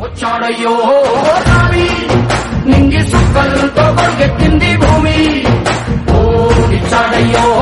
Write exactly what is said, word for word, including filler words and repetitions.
వచ్చాడయ్యో రావి నింగి సుక్కలతో కొడుకెత్తింది భూమి ఓ ఇచ్చాడయ్యో